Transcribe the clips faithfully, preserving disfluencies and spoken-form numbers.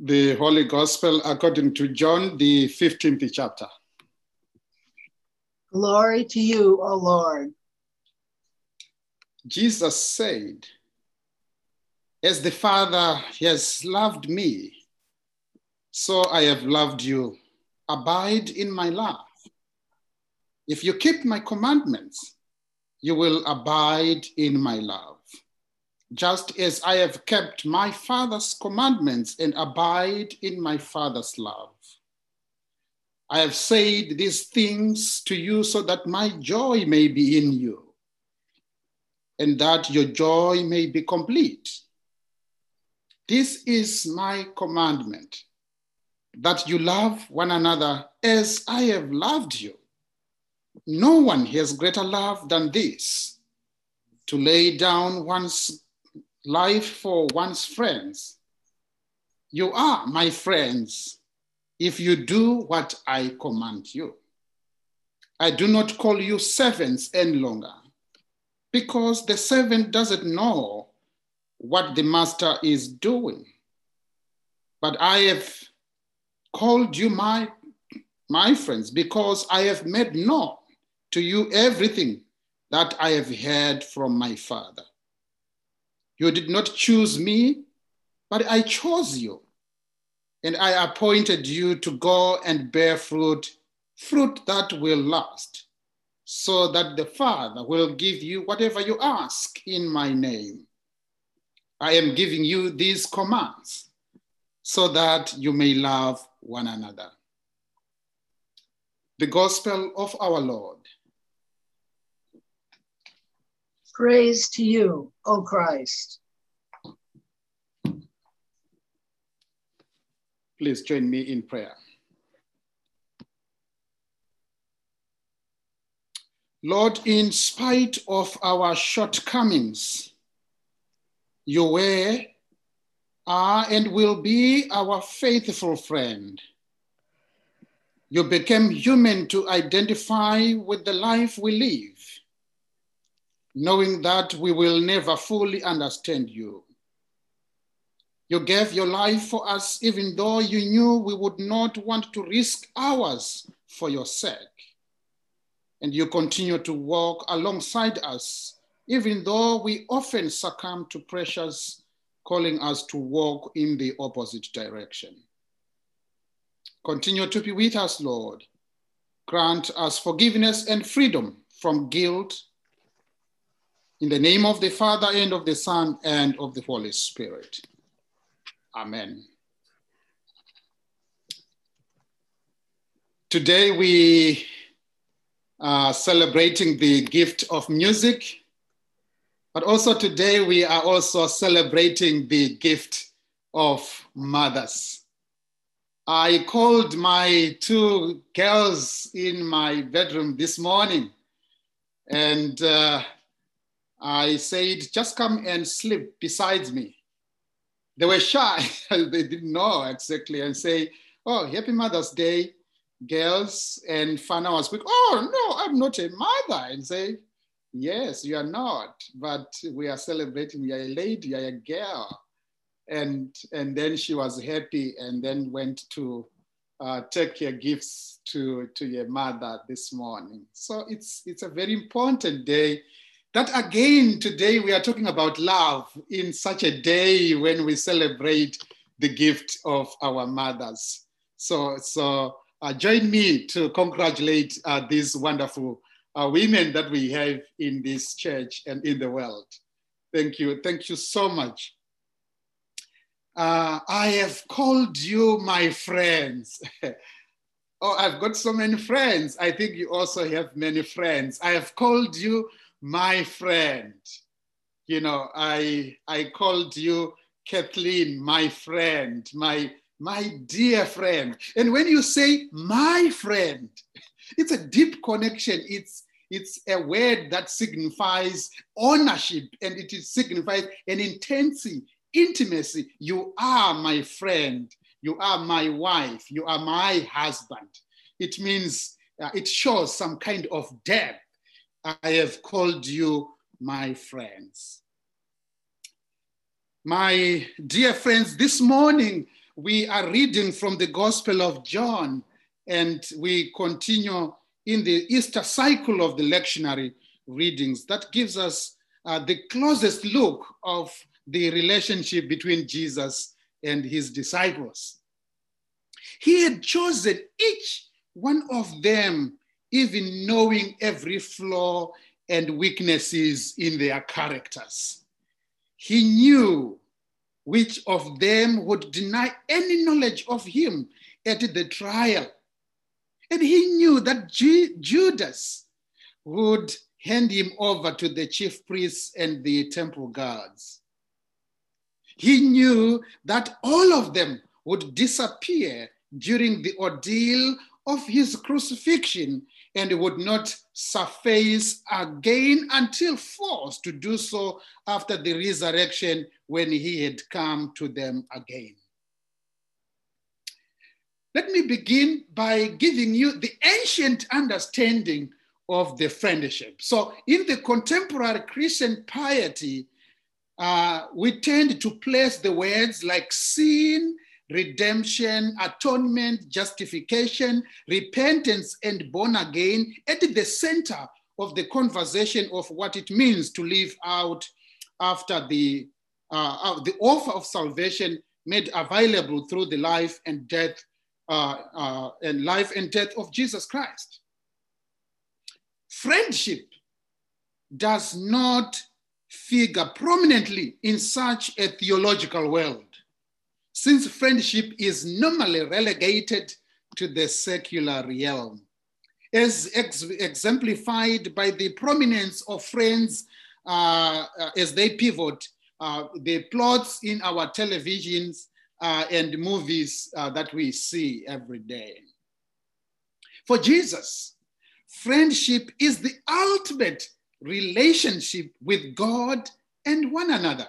The Holy Gospel according to John, the fifteenth chapter. Glory to you, O Lord. Jesus said, "As the Father has loved me, so I have loved you. Abide in my love. If you keep my commandments, you will abide in my love. Just as I have kept my Father's commandments and abide in my Father's love. I have said these things to you so that my joy may be in you, and that your joy may be complete. This is my commandment, that you love one another as I have loved you. No one has greater love than this, to lay down one's life for one's friends. You are my friends if you do what I command you. I do not call you servants any longer, because the servant doesn't know what the master is doing. But I have called you my, my friends, because I have made known to you everything that I have heard from my Father. You did not choose me, but I chose you, and I appointed you to go and bear fruit, fruit that will last, so that the Father will give you whatever you ask in my name. I am giving you these commands so that you may love one another." The Gospel of our Lord. Praise to you, O Christ. Please join me in prayer. Lord, in spite of our shortcomings, you were, are, and will be our faithful friend. You became human to identify with the life we live, knowing that we will never fully understand you. You gave your life for us, even though you knew we would not want to risk ours for your sake. And you continue to walk alongside us, even though we often succumb to pressures calling us to walk in the opposite direction. Continue to be with us, Lord. Grant us forgiveness and freedom from guilt. In the name of the Father, and of the Son, and of the Holy Spirit. Amen. Today we are celebrating the gift of music, but also today we are also celebrating the gift of mothers. I called my two girls in my bedroom this morning, and uh, I said, just come and sleep beside me. They were shy, they didn't know exactly, and say, "Oh, happy Mother's Day, girls." And Fana was quick, "Oh, no, I'm not a mother." And say, "Yes, you are not, but we are celebrating, you're a lady, you're a girl." And, and then she was happy and then went to uh, take your gifts to, to your mother this morning. So it's, it's a very important day. That again, today we are talking about love in such a day when we celebrate the gift of our mothers. So, so uh, join me to congratulate uh, these wonderful uh, women that we have in this church and in the world. Thank you. Thank you so much. Uh, I have called you my friends. Oh, I've got so many friends. I think you also have many friends. I have called you my friend. You know, I, I called you Kathleen, my friend, my, my dear friend. And when you say my friend, it's a deep connection. It's, it's a word that signifies ownership, and it signifies an intensity, intimacy. You are my friend. You are my wife. You are my husband. It means, uh, it shows some kind of depth. I have called you my friends. My dear friends, this morning we are reading from the Gospel of John, and we continue in the Easter cycle of the lectionary readings. That gives us uh, the closest look of the relationship between Jesus and his disciples. He had chosen each one of them, even knowing every flaw and weaknesses in their characters. He knew which of them would deny any knowledge of him at the trial. And he knew that G- Judas would hand him over to the chief priests and the temple guards. He knew that all of them would disappear during the ordeal of his crucifixion and would not surface again until forced to do so after the resurrection, when he had come to them again. Let me begin by giving you the ancient understanding of the friendship. So in the contemporary Christian piety, uh, we tend to place the words like sin, redemption, atonement, justification, repentance, and born again at the center of the conversation of what it means to live out after the, uh, the offer of salvation made available through the life and death uh, uh, and life and death of Jesus Christ. Friendship does not figure prominently in such a theological world, since friendship is normally relegated to the secular realm, as ex- exemplified by the prominence of friends uh, uh, as they pivot uh, the plots in our televisions uh, and movies uh, that we see every day. For Jesus, friendship is the ultimate relationship with God and one another.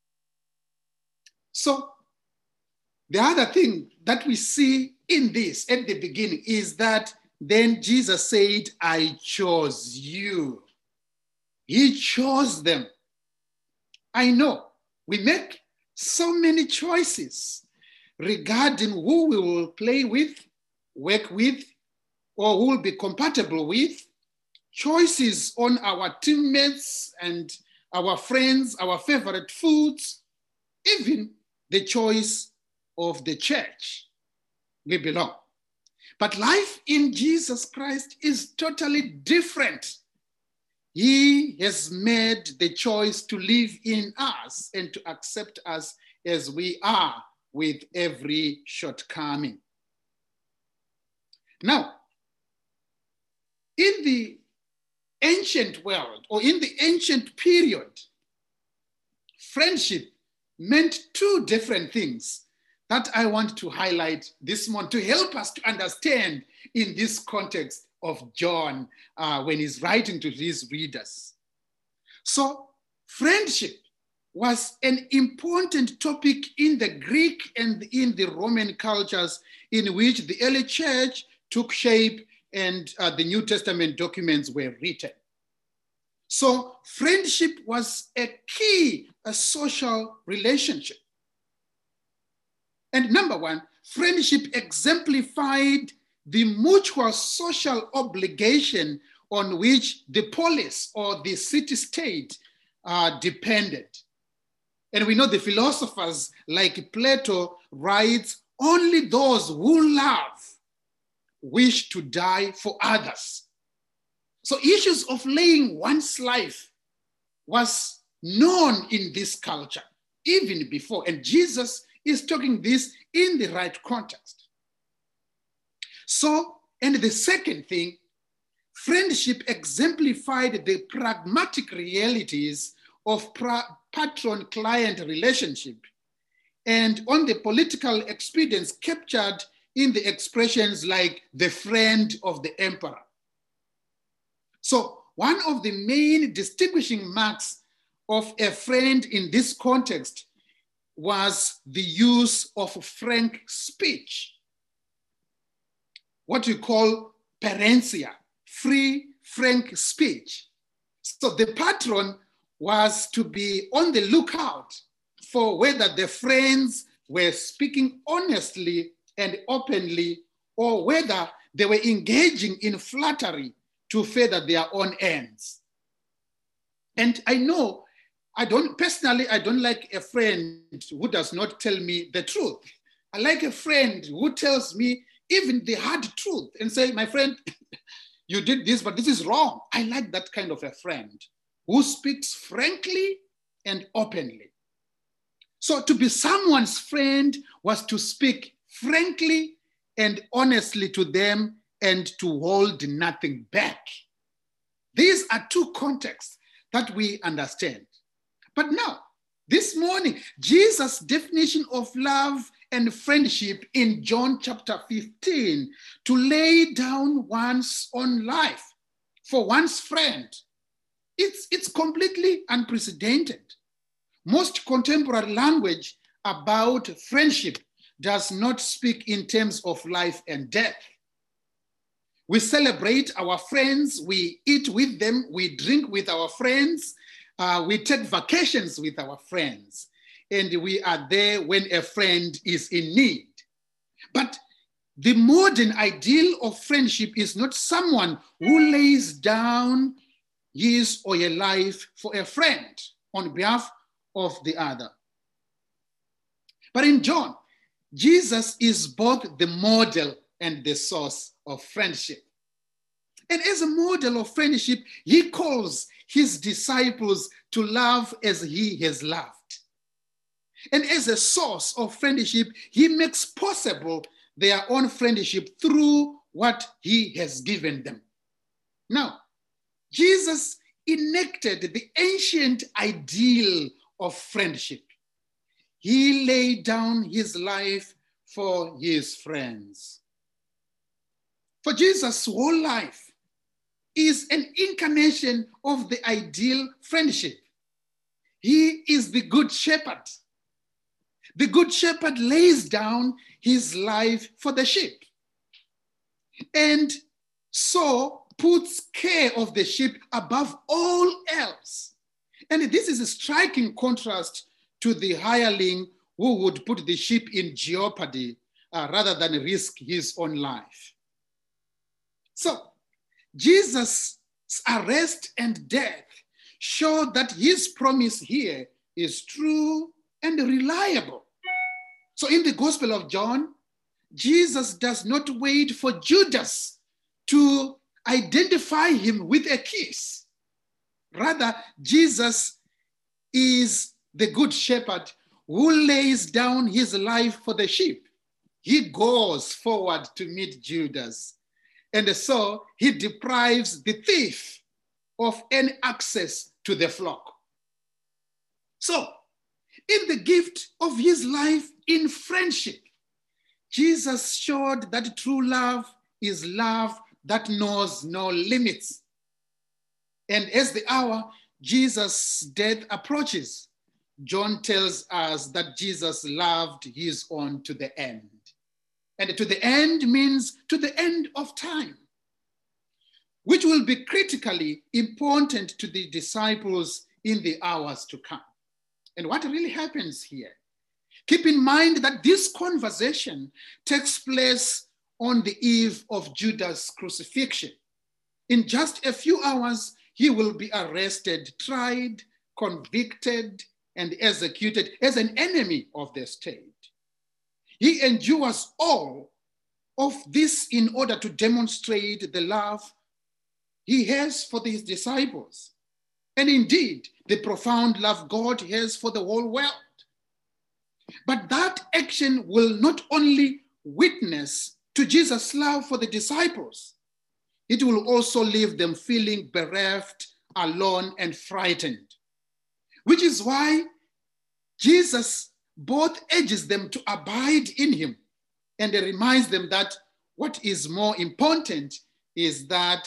So, the other thing that we see in this at the beginning is that then Jesus said, I chose you. He chose them. I know we make so many choices regarding who we will play with, work with, or who will be compatible with, choices on our teammates and our friends, our favorite foods, even the choice of the church we belong. But life in Jesus Christ is totally different. He has made the choice to live in us and to accept us as we are, with every shortcoming. Now, in the ancient world, or in the ancient period, friendship meant two different things that I want to highlight this morning to help us to understand in this context of John uh, when he's writing to his readers. So friendship was an important topic in the Greek and in the Roman cultures in which the early church took shape and uh, the New Testament documents were written. So friendship was a key, a social relationship. And number one, friendship exemplified the mutual social obligation on which the polis or the city-state uh, depended. And we know the philosophers like Plato writes, only those who love wish to die for others. So issues of laying one's life was known in this culture, even before, and Jesus is talking this in the right context. So, and the second thing, friendship exemplified the pragmatic realities of patron-client relationship and on the political experience captured in the expressions like the friend of the emperor. So one of the main distinguishing marks of a friend in this context was the use of frank speech, what we call perentia, free, frank speech. So the patron was to be on the lookout for whether the friends were speaking honestly and openly, or whether they were engaging in flattery to further their own ends. And I know, I don't, personally, I don't like a friend who does not tell me the truth. I like a friend who tells me even the hard truth and say, my friend, you did this, but this is wrong. I like that kind of a friend who speaks frankly and openly. So to be someone's friend was to speak frankly and honestly to them and to hold nothing back. These are two contexts that we understand. But now, this morning, Jesus' definition of love and friendship in John chapter fifteen, to lay down one's own life for one's friend, it's, it's completely unprecedented. Most contemporary language about friendship does not speak in terms of life and death. We celebrate our friends, we eat with them, we drink with our friends, uh, we take vacations with our friends, and we are there when a friend is in need. But the modern ideal of friendship is not someone who lays down his or her life for a friend on behalf of the other. But in John, Jesus is both the model and the source of friendship. And as a model of friendship, he calls his disciples to love as he has loved. And as a source of friendship, he makes possible their own friendship through what he has given them. Now, Jesus enacted the ancient ideal of friendship. He laid down his life for his friends. For Jesus' whole life is an incarnation of the ideal friendship. He is the good shepherd. The good shepherd lays down his life for the sheep, and so puts care of the sheep above all else. And this is a striking contrast to the hireling who would put the sheep in jeopardy uh, rather than risk his own life. So Jesus' arrest and death show that his promise here is true and reliable. So in the Gospel of John, Jesus does not wait for Judas to identify him with a kiss. Rather, Jesus is the good shepherd who lays down his life for the sheep. He goes forward to meet Judas, and so he deprives the thief of any access to the flock. So, in the gift of his life in friendship, Jesus showed that true love is love that knows no limits. And as the hour Jesus' death approaches, John tells us that Jesus loved his own to the end. And to the end means to the end of time, which will be critically important to the disciples in the hours to come. And what really happens here? Keep in mind that this conversation takes place on the eve of Judas' crucifixion. In just a few hours, he will be arrested, tried, convicted, and executed as an enemy of the state. He endures all of this in order to demonstrate the love he has for his disciples, and indeed, the profound love God has for the whole world. But that action will not only witness to Jesus' love for the disciples, it will also leave them feeling bereft, alone, and frightened, which is why Jesus both urges them to abide in him and reminds them that what is more important is that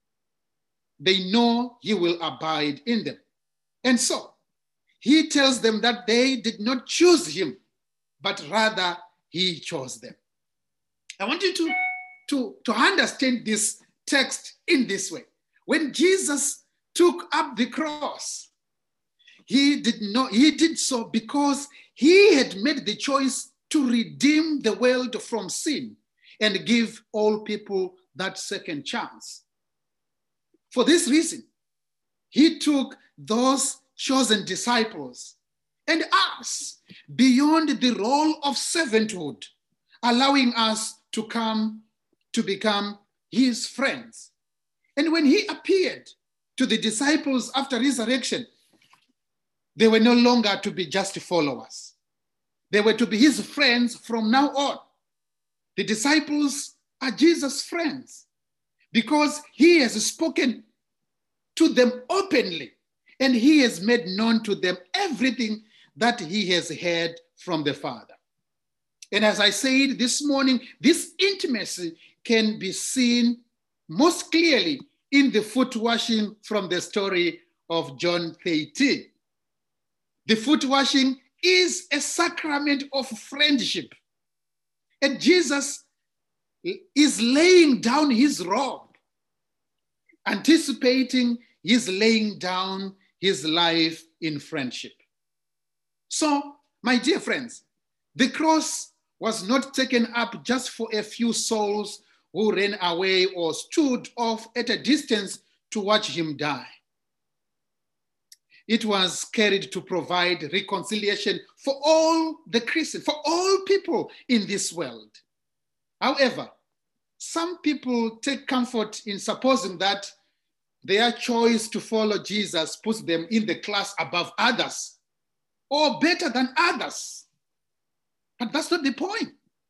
they know he will abide in them. And so he tells them that they did not choose him, but rather he chose them. I want you to, to, to understand this text in this way. When Jesus took up the cross, he did not, he did so because he had made the choice to redeem the world from sin and give all people that second chance. For this reason, he took those chosen disciples and us beyond the role of servanthood, allowing us to come to become his friends. And when he appeared to the disciples after resurrection, they were no longer to be just followers. They were to be his friends from now on. The disciples are Jesus' friends because he has spoken to them openly and he has made known to them everything that he has heard from the Father. And as I said this morning, this intimacy can be seen most clearly in the foot washing from the story of John thirteen. The foot washing is a sacrament of friendship. And Jesus is laying down his robe, anticipating his laying down his life in friendship. So, my dear friends, the cross was not taken up just for a few souls who ran away or stood off at a distance to watch him die. It was carried to provide reconciliation for all the Christians, for all people in this world. However, some people take comfort in supposing that their choice to follow Jesus puts them in the class above others or better than others. But that's not the point.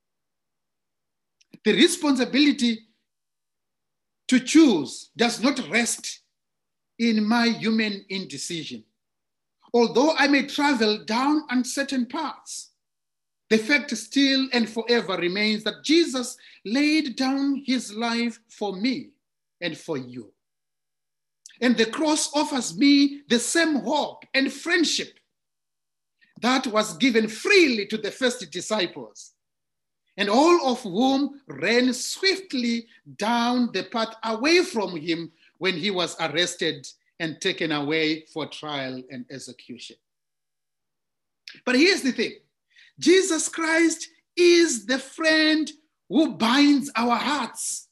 The responsibility to choose does not rest in my human indecision. Although I may travel down uncertain paths, the fact still and forever remains that Jesus laid down his life for me and for you. And the cross offers me the same hope and friendship that was given freely to the first disciples, and all of whom ran swiftly down the path away from him when he was arrested and taken away for trial and execution. But here's the thing. Jesus Christ is the friend who binds our hearts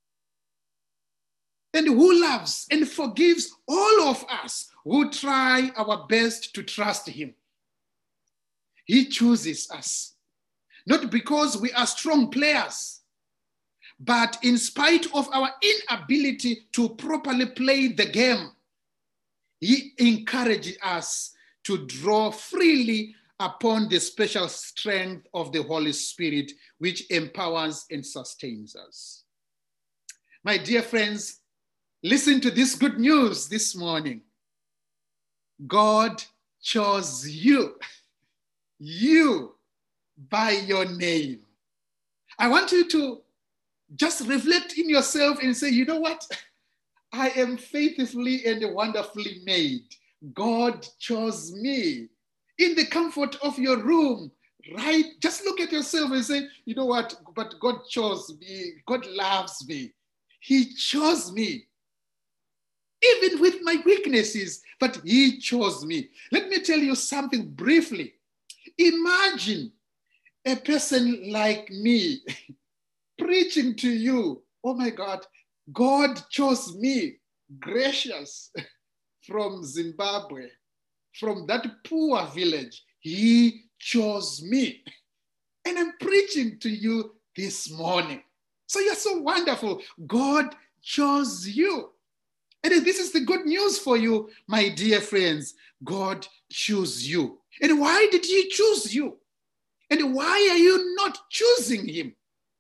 and who loves and forgives all of us who try our best to trust him. He chooses us, not because we are strong players, but in spite of our inability to properly play the game, he encourages us to draw freely upon the special strength of the Holy Spirit, which empowers and sustains us. My dear friends, listen to this good news this morning. God chose you, you by your name. I want you to just reflect in yourself and say, you know what? I am faithfully and wonderfully made. God chose me. In the comfort of your room, right? Just look at yourself and say, you know what? But God chose me. God loves me. He chose me. Even with my weaknesses, but he chose me. Let me tell you something briefly. Imagine a person like me preaching to you. Oh my God, God chose me, gracious, from Zimbabwe, from that poor village. He chose me. And I'm preaching to you this morning. So you're so wonderful. God chose you. And this is the good news for you, my dear friends. God chose you. And why did he choose you? And why are you not choosing him?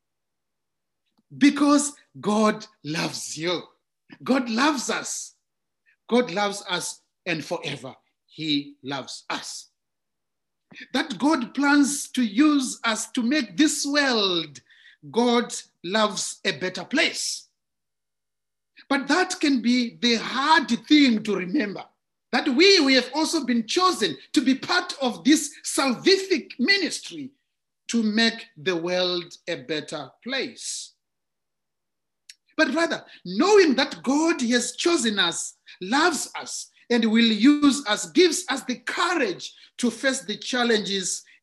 Because God loves you. God loves us. God loves us, and forever he loves us. That God plans to use us to make this world, God loves, a better place. But that can be the hard thing to remember, that we, we have also been chosen to be part of this salvific ministry to make the world a better place. But rather, knowing that God has chosen us, loves us, and will use us, gives us the courage to face the challenges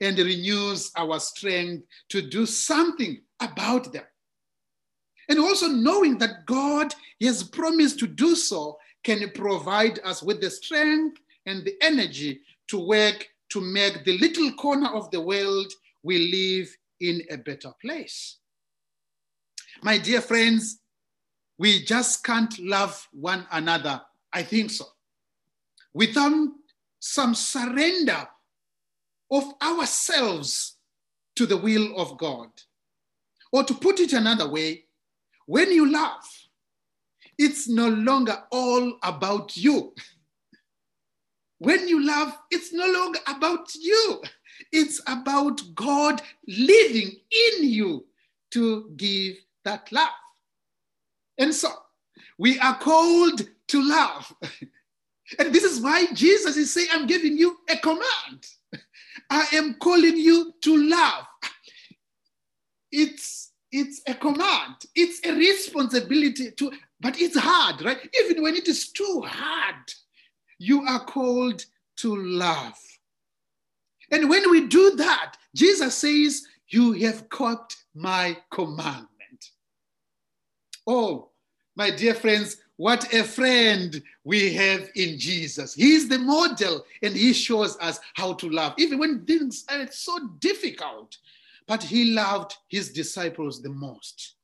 and renews our strength to do something about them. And also knowing that God has promised to do so can provide us with the strength and the energy to work to make the little corner of the world we live in a better place. My dear friends, we just can't love one another, I think so, without some surrender of ourselves to the will of God. Or to put it another way, when you love, it's no longer all about you. When you love, it's no longer about you. It's about God living in you to give that love. And so we are called to love. And this is why Jesus is saying, I'm giving you a command. I am calling you to love. It's, it's a command. It's a responsibility to, but it's hard, right? Even when it is too hard, you are called to love. And when we do that, Jesus says, you have kept my commandment. Oh, my dear friends, what a friend we have in Jesus. He is the model and he shows us how to love, even when things are so difficult. But he loved his disciples the most.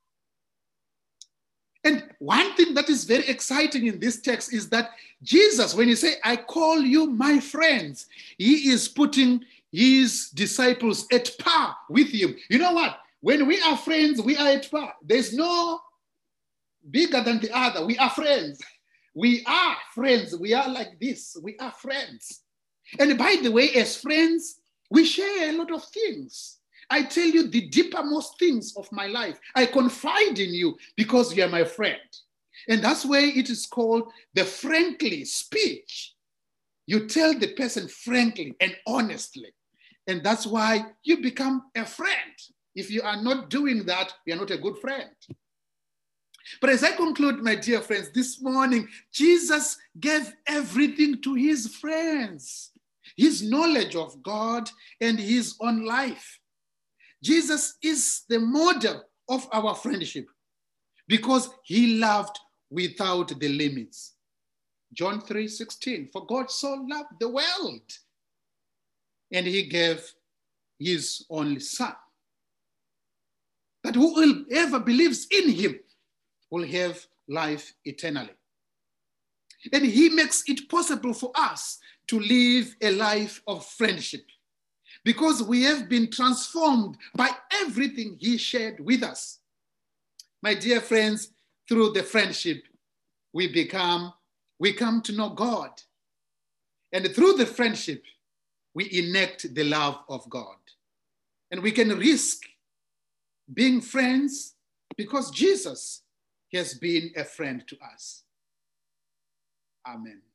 And one thing that is very exciting in this text is that Jesus, when he says, I call you my friends, he is putting his disciples at par with him. You know what? When we are friends, we are at par. There's no bigger than the other. We are friends. We are friends. We are like this. We are friends. And by the way, as friends, we share a lot of things. I tell you the deepermost things of my life. I confide in you because you are my friend. And that's why it is called the frankly speech. You tell the person frankly and honestly. And that's why you become a friend. If you are not doing that, you are not a good friend. But as I conclude, my dear friends, this morning, Jesus gave everything to his friends. His knowledge of God and his own life. Jesus is the model of our friendship because he loved without the limits. John three sixteen, for God so loved the world and he gave his only son, that whoever believes in him will have life eternally. And he makes it possible for us to live a life of friendship because we have been transformed by everything he shared with us. My dear friends, through the friendship, we become, we come to know God. And through the friendship, we enact the love of God. And we can risk being friends because Jesus has been a friend to us. Amen.